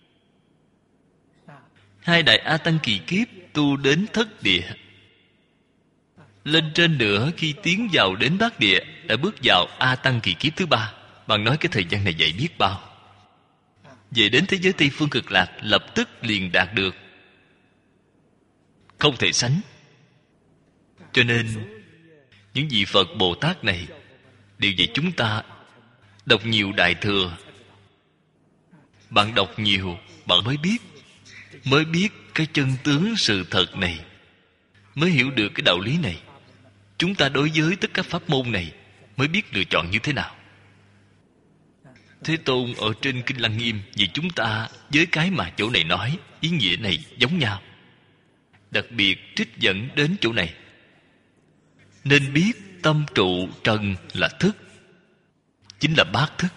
Hai đại A Tăng kỳ kiếp tu đến thất địa. Lên trên nữa, khi tiến vào đến bát địa đã bước vào A Tăng kỳ kiếp thứ ba. Bạn nói cái thời gian này dạy biết bao. Về đến thế giới Tây Phương Cực Lạc lập tức liền đạt được, không thể sánh. Cho nên những vị Phật Bồ Tát này đều dạy chúng ta đọc nhiều Đại Thừa. Bạn đọc nhiều, bạn mới biết Mới biết cái chân tướng sự thật này, mới hiểu được cái đạo lý này. Chúng ta đối với tất cả pháp môn này mới biết lựa chọn như thế nào. Thế Tôn ở trên Kinh Lăng Nghiêm vì chúng ta với cái mà chỗ này nói, ý nghĩa này giống nhau. Đặc biệt trích dẫn đến chỗ này. Nên biết tâm trụ trần là thức, chính là bát thức.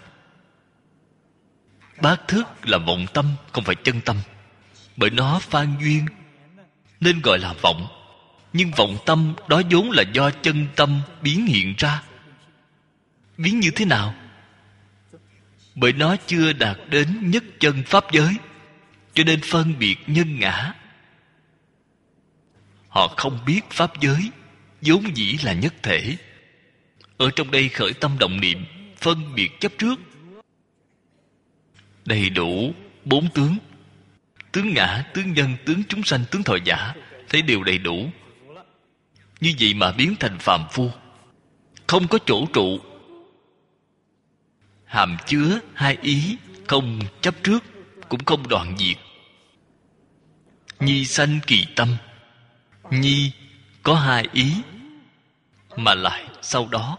Bát thức là vọng tâm, không phải chân tâm. Bởi nó phan duyên nên gọi là vọng. Nhưng vọng tâm đó vốn là do chân tâm biến hiện ra. Biến như thế nào? Bởi nó chưa đạt đến nhất chân pháp giới, cho nên phân biệt nhân ngã. Họ không biết pháp giới vốn dĩ là nhất thể. Ở trong đây khởi tâm động niệm, phân biệt chấp trước. Đầy đủ bốn tướng: tướng ngã, tướng nhân, tướng chúng sanh, tướng thọ giả. Thấy đều đầy đủ. Như vậy mà biến thành phàm phu, không có chỗ trụ, hàm chứa hai ý, không chấp trước, cũng không đoạn diệt. Nhi sanh kỳ tâm. Nhi có hai ý, mà lại sau đó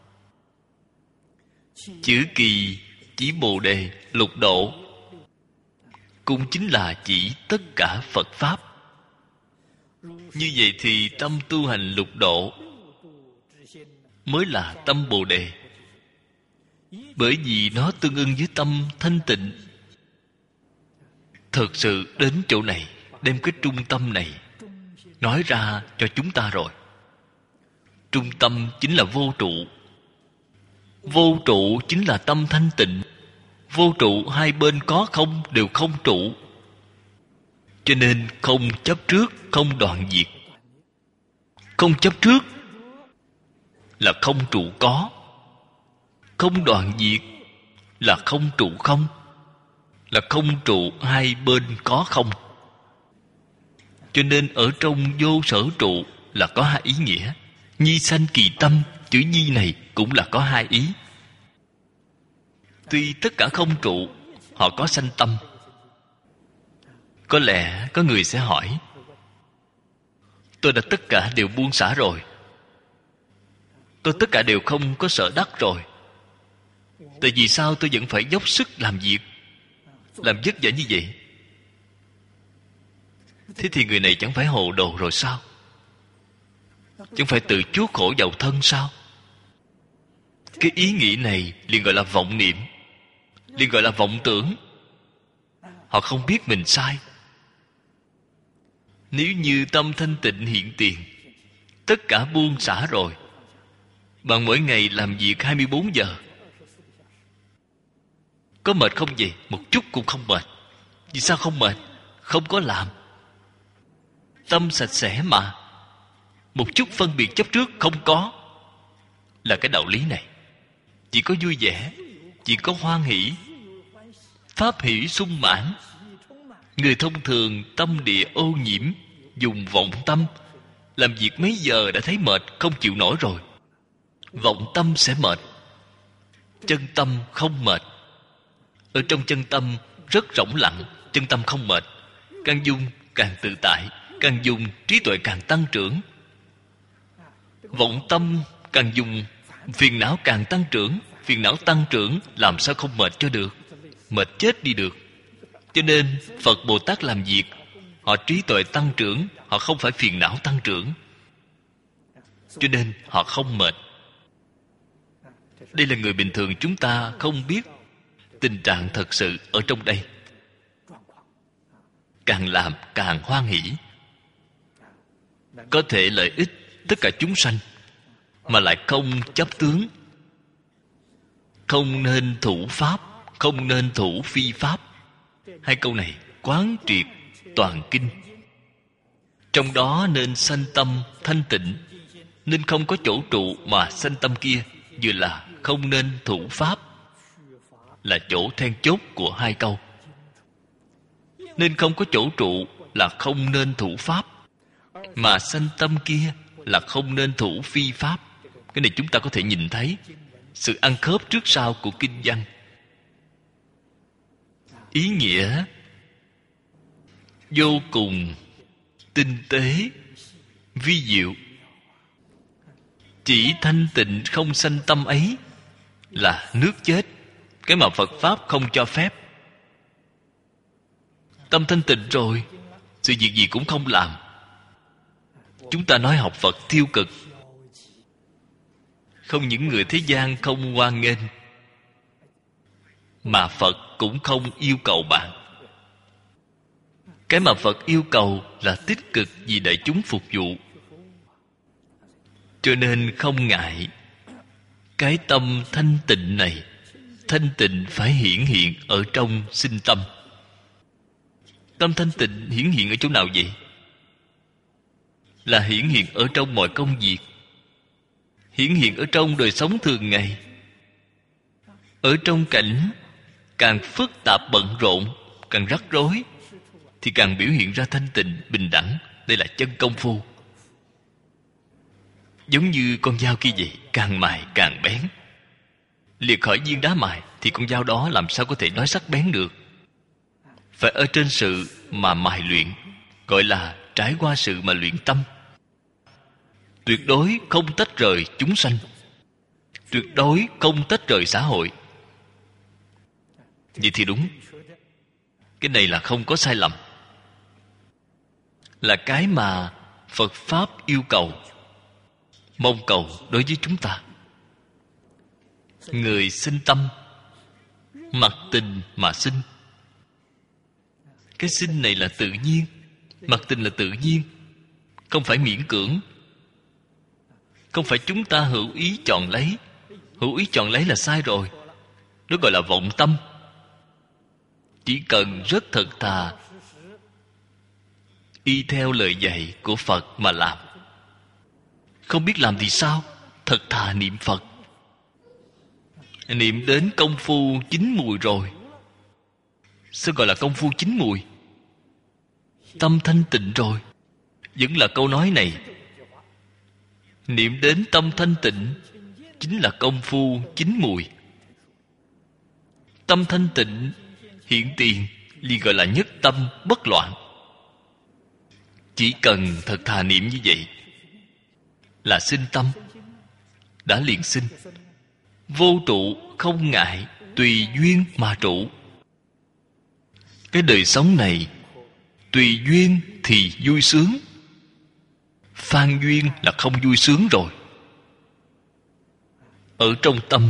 chữ kỳ chỉ Bồ Đề, lục độ, cũng chính là chỉ tất cả Phật Pháp. Như vậy thì tâm tu hành lục độ mới là tâm Bồ Đề. Bởi vì nó tương ưng với tâm thanh tịnh. Thực sự đến chỗ này, đem cái trung tâm này nói ra cho chúng ta rồi. Trung tâm chính là vô trụ. Vô trụ chính là tâm thanh tịnh. Vô trụ hai bên có không đều không trụ. Cho nên không chấp trước, không đoạn diệt. Không chấp trước là không trụ có. Không đoạn diệt là không trụ không. Là không trụ hai bên có không. Cho nên ở trong vô sở trụ là có hai ý nghĩa. Nhi sanh kỳ tâm, chữ nhi này cũng là có hai ý. Tuy tất cả không trụ, họ có sanh tâm. Có lẽ có người sẽ hỏi: tôi đã tất cả đều buông xả rồi, tôi tất cả đều không có sợ đắc rồi, tại vì sao tôi vẫn phải dốc sức làm việc, làm vất vả như vậy? Thế thì người này chẳng phải hồ đồ rồi sao? Chẳng phải tự chuốc khổ vào thân sao? Cái ý nghĩ này liền gọi là vọng niệm, liền gọi là vọng tưởng. Họ không biết mình sai. Nếu như tâm thanh tịnh hiện tiền, tất cả buông xả rồi, bạn mỗi ngày làm việc hai mươi bốn giờ, có mệt không vậy? Một chút cũng không mệt. Vì sao không mệt? Không có làm. Tâm sạch sẽ mà, một chút phân biệt chấp trước không có. Là cái đạo lý này. Chỉ có vui vẻ, chỉ có hoan hỷ, pháp hỷ sung mãn. Người thông thường tâm địa ô nhiễm, dùng vọng tâm, làm việc mấy giờ đã thấy mệt, không chịu nổi rồi. Vọng tâm sẽ mệt. Chân tâm không mệt. Ở trong chân tâm rất rỗng lặng, chân tâm không mệt. Càng dùng càng tự tại, càng dùng trí tuệ càng tăng trưởng. Vọng tâm càng dùng, phiền não càng tăng trưởng. Phiền não tăng trưởng làm sao không mệt cho được? Mệt chết đi được. Cho nên Phật Bồ Tát làm việc, họ trí tuệ tăng trưởng, họ không phải phiền não tăng trưởng, cho nên họ không mệt. Đây là người bình thường chúng ta không biết tình trạng thật sự ở trong đây. Càng làm càng hoan hỷ, có thể lợi ích tất cả chúng sanh, mà lại không chấp tướng. Không nên thủ pháp, không nên thủ phi pháp. Hai câu này quán triệt toàn kinh. Trong đó nên sanh tâm thanh tịnh, nên không có chỗ trụ mà sanh tâm kia. Vừa là không nên thủ pháp, là chỗ then chốt của hai câu. Nên không có chỗ trụ là không nên thủ pháp, mà sanh tâm kia là không nên thủ phi pháp. Cái này chúng ta có thể nhìn thấy sự ăn khớp trước sau của kinh văn. Ý nghĩa vô cùng tinh tế, vi diệu. Chỉ thanh tịnh không sanh tâm ấy là nước chết, cái mà Phật Pháp không cho phép. Tâm thanh tịnh rồi, sự việc gì cũng không làm. Chúng ta nói học Phật tiêu cực, không những người thế gian không hoan nghênh, mà Phật cũng không yêu cầu bạn. Cái mà Phật yêu cầu là tích cực vì đại chúng phục vụ. Cho nên không ngại cái tâm thanh tịnh này. Thanh tịnh phải hiển hiện ở trong sinh tâm. Tâm thanh tịnh hiển hiện ở chỗ nào vậy? Là hiển hiện ở trong mọi công việc, hiển hiện ở trong đời sống thường ngày. Ở trong cảnh càng phức tạp bận rộn, càng rắc rối, thì càng biểu hiện ra thanh tịnh bình đẳng. Đây là chân công phu. Giống như con dao kia vậy, càng mài càng bén. Liệt khỏi viên đá mài thì con dao đó làm sao có thể nói sắc bén được? Phải ở trên sự mà mài luyện, gọi là trải qua sự mà luyện tâm. Tuyệt đối không tách rời chúng sanh, tuyệt đối không tách rời xã hội. Vậy thì đúng. Cái này là không có sai lầm, là cái mà Phật Pháp yêu cầu, mong cầu đối với chúng ta. Người sinh tâm, mặc tình mà sinh. Cái sinh này là tự nhiên, mặc tình là tự nhiên, không phải miễn cưỡng. Không phải chúng ta hữu ý chọn lấy. Hữu ý chọn lấy là sai rồi. Đó gọi là vọng tâm. Chỉ cần rất thật thà, y theo lời dạy của Phật mà làm. Không biết làm thì sao? Thật thà niệm Phật. Niệm đến công phu chín mùi rồi. Sao gọi là công phu chín mùi? Tâm thanh tịnh rồi. Vẫn là câu nói này. Niệm đến tâm thanh tịnh chính là công phu chín mùi. Tâm thanh tịnh hiện tiền liền gọi là nhất tâm bất loạn. Chỉ cần thật thà niệm như vậy là sinh tâm, đã liền sinh. Vô trụ không ngại, tùy duyên mà trụ. Cái đời sống này tùy duyên thì vui sướng, phan duyên là không vui sướng rồi. Ở trong tâm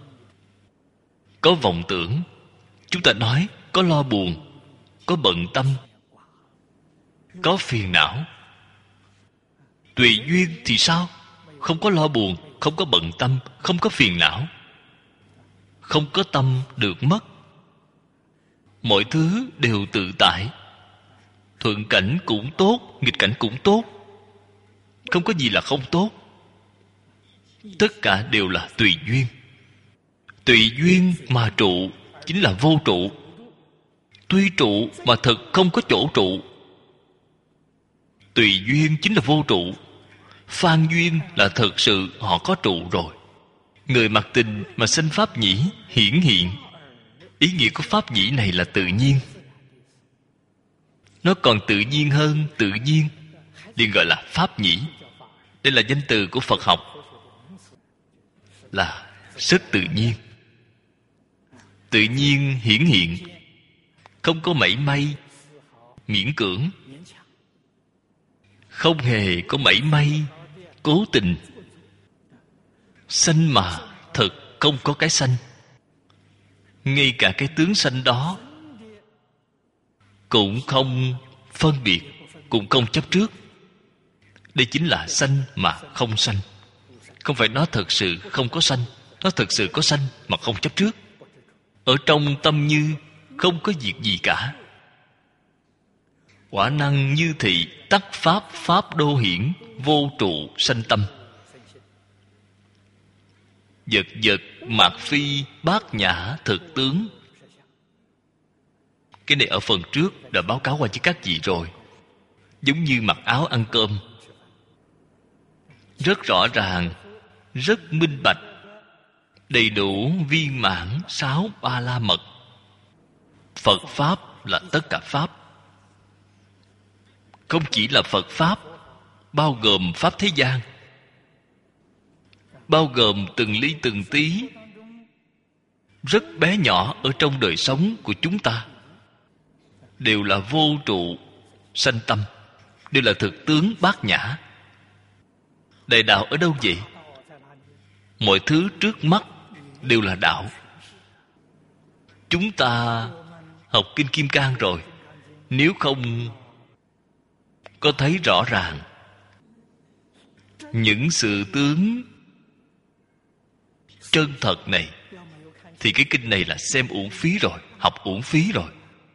có vọng tưởng, chúng ta nói có lo buồn, có bận tâm, có phiền não. Tùy duyên thì sao? Không có lo buồn, không có bận tâm, không có phiền não, không có tâm được mất. Mọi thứ đều tự tại. Thuận cảnh cũng tốt, nghịch cảnh cũng tốt. Không có gì là không tốt. Tất cả đều là tùy duyên. Tùy duyên mà trụ chính là vô trụ. Tuy trụ mà thật không có chỗ trụ. Tùy duyên chính là vô trụ. Phan duyên là thật sự họ có trụ rồi. Người mặc tình mà sanh pháp nhĩ hiển hiện. Ý nghĩa của pháp nhĩ này là tự nhiên. nó còn tự nhiên hơn tự nhiên, liền gọi là pháp nhĩ. Đây là danh từ của Phật học, là rất tự nhiên, tự nhiên hiển hiện, không có mảy may miễn cưỡng, không hề có mảy may cố tình. Sanh mà thật không có cái sanh, ngay cả cái tướng sanh đó cũng không phân biệt, cũng không chấp trước. Đây chính là sanh mà không sanh. Không phải nó thật sự không có sanh, nó thật sự có sanh mà không chấp trước. Ở trong tâm như không có việc gì cả. Quả năng như thị tắc pháp pháp đô hiển, vô trụ sanh tâm. Vật vật mạt phi bát nhã thực tướng. Cái này ở phần trước đã báo cáo qua với các vị rồi. Giống như mặc áo ăn cơm, rất rõ ràng, rất minh bạch, đầy đủ viên mãn sáu ba la mật. Phật Pháp là tất cả Pháp, không chỉ là Phật Pháp, bao gồm Pháp thế gian, bao gồm từng ly từng tí, rất bé nhỏ ở trong đời sống của chúng ta, đều là vô trụ sanh tâm, đều là thực tướng bát nhã. Đại đạo ở đâu vậy? Mọi thứ trước mắt đều là đạo. Chúng ta học Kinh Kim Cang rồi, nếu không có thấy rõ ràng những sự tướng chân thật này, thì cái kinh này là xem uổng phí rồi, học uổng phí rồi.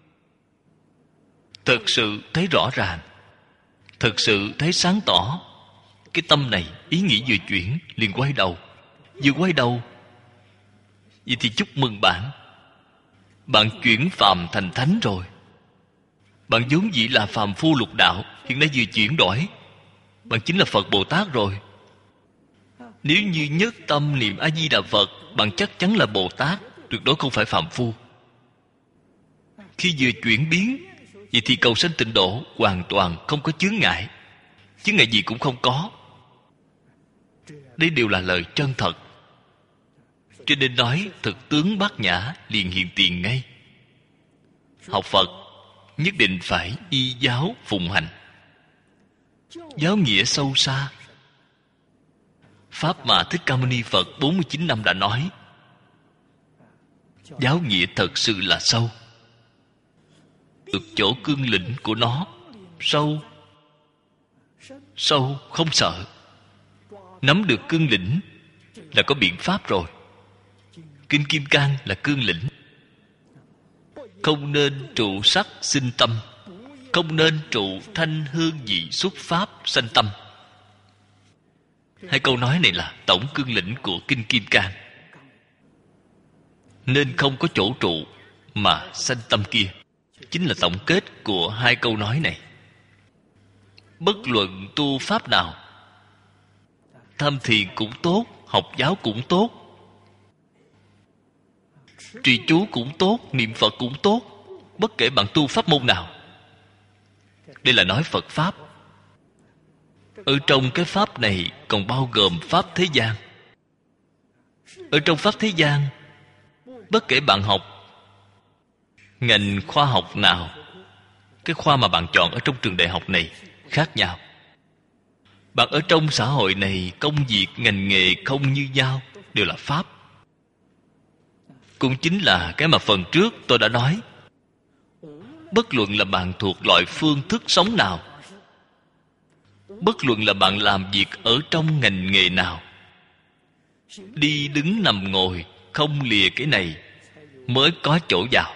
Thật sự thấy rõ ràng, thật sự thấy sáng tỏ, cái tâm này ý nghĩ vừa chuyển liền quay đầu. Vừa quay đầu, vậy thì chúc mừng bạn, bạn chuyển phàm thành thánh rồi. Bạn vốn dĩ là phàm phu lục đạo, hiện nay vừa chuyển đổi, bạn chính là Phật Bồ Tát rồi. Nếu như nhất tâm niệm A Di Đà Phật, bạn chắc chắn là Bồ Tát, tuyệt đối không phải phàm phu. Khi vừa chuyển biến, vậy thì cầu sanh tịnh độ hoàn toàn không có chướng ngại, chướng ngại gì cũng không có. Đây đều là lời chân thật. Cho nên nói thực tướng bát nhã liền hiện tiền ngay. Học Phật nhất định phải y giáo phụng hành, giáo nghĩa sâu xa. Pháp mà Thích Ca Mâu Ni Phật bốn mươi chín năm đã nói, giáo nghĩa thật sự là sâu. Được chỗ cương lĩnh của nó sâu, sâu không sợ. Nắm được cương lĩnh là có biện pháp rồi. Kinh Kim Cang là cương lĩnh. Không nên trụ sắc sinh tâm, không nên trụ thanh hương vị xuất pháp sanh tâm. Hai câu nói này là tổng cương lĩnh của Kinh Kim Cang. Nên không có chỗ trụ mà sanh tâm kia, chính là tổng kết của hai câu nói này. Bất luận tu pháp nào, tham thiền cũng tốt, học giáo cũng tốt, trì chú cũng tốt, niệm Phật cũng tốt, bất kể bạn tu pháp môn nào. Đây là nói Phật Pháp. Ở trong cái Pháp này còn bao gồm Pháp thế gian. Ở trong Pháp thế gian, bất kể bạn học ngành khoa học nào, cái khoa mà bạn chọn ở trong trường đại học này khác nhau. Bạn ở trong xã hội này, công việc, ngành nghề không như nhau, đều là Pháp. Cũng chính là cái mà phần trước tôi đã nói. Bất luận là bạn thuộc loại phương thức sống nào, bất luận là bạn làm việc ở trong ngành nghề nào, đi đứng nằm ngồi không lìa cái này mới có chỗ vào.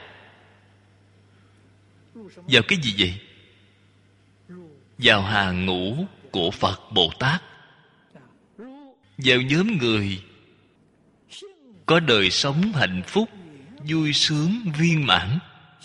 Vào cái gì vậy? Vào hàng ngũ của Phật Bồ Tát, vào nhóm người có đời sống hạnh phúc, vui sướng, viên mãn.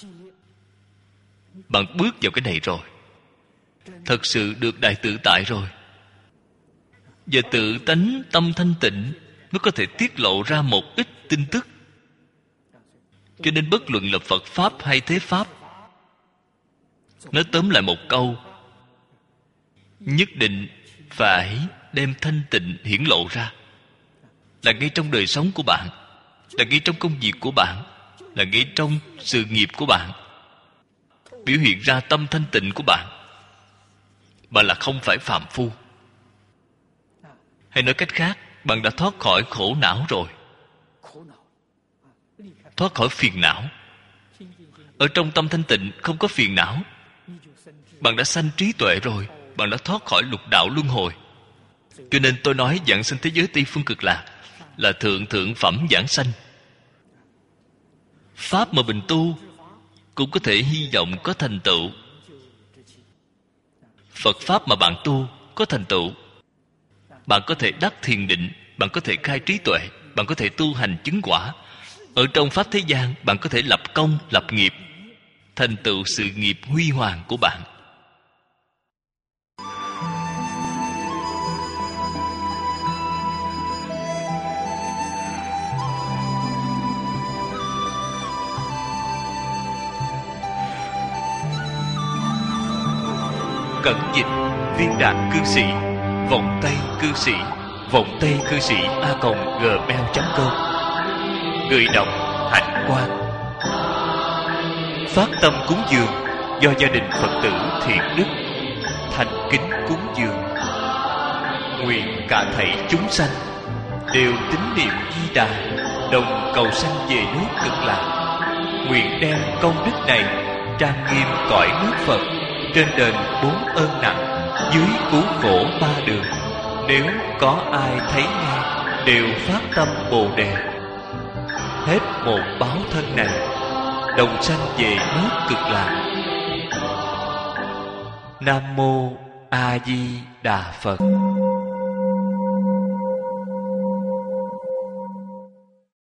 Bạn bước vào cái này rồi, thật sự được đại tự tại rồi. Và tự tánh tâm thanh tịnh mới có thể tiết lộ ra một ít tin tức. Cho nên bất luận là Phật Pháp hay Thế Pháp, Nói tóm lại một câu, nhất định phải đem thanh tịnh hiển lộ ra. Là ngay trong đời sống của bạn, là ngay trong công việc của bạn, là ngay trong sự nghiệp của bạn, biểu hiện ra tâm thanh tịnh của bạn. Bạn là không phải phàm phu. Hay nói cách khác, bạn đã thoát khỏi khổ não rồi, thoát khỏi phiền não. Ở trong tâm thanh tịnh không có phiền não, bạn đã sanh trí tuệ rồi, bạn đã thoát khỏi lục đạo luân hồi. Cho nên tôi nói vãng sanh thế giới Tây Phương Cực Lạc là thượng thượng phẩm vãng sanh. Pháp mà mình tu cũng có thể hy vọng có thành tựu. Phật Pháp mà bạn tu có thành tựu, bạn có thể đắc thiền định, bạn có thể khai trí tuệ, bạn có thể tu hành chứng quả. Ở trong Pháp thế gian, bạn có thể lập công, lập nghiệp, thành tựu sự nghiệp huy hoàng của bạn. Cẩn dịch viên đạt cư sĩ, vọng tây cư sĩ, vọng tây cư sĩ a còng gmail chấm com. Người đọc Hạnh Quang. Phát tâm cúng dường do gia đình Phật tử Thiện Đức thành kính cúng dường. Nguyện cả thảy chúng sanh đều tín niệm Di Đà, đồng cầu sanh về nước Cực Lạc. Nguyện đem công đức này trang nghiêm cõi nước Phật, trên đền bốn ơn nặng, dưới cứu khổ ba đường. Nếu có ai thấy nghe đều phát tâm Bồ Đề, hết một báo thân này, đồng sanh về nước Cực Lạc. Nam mô A Di Đà Phật.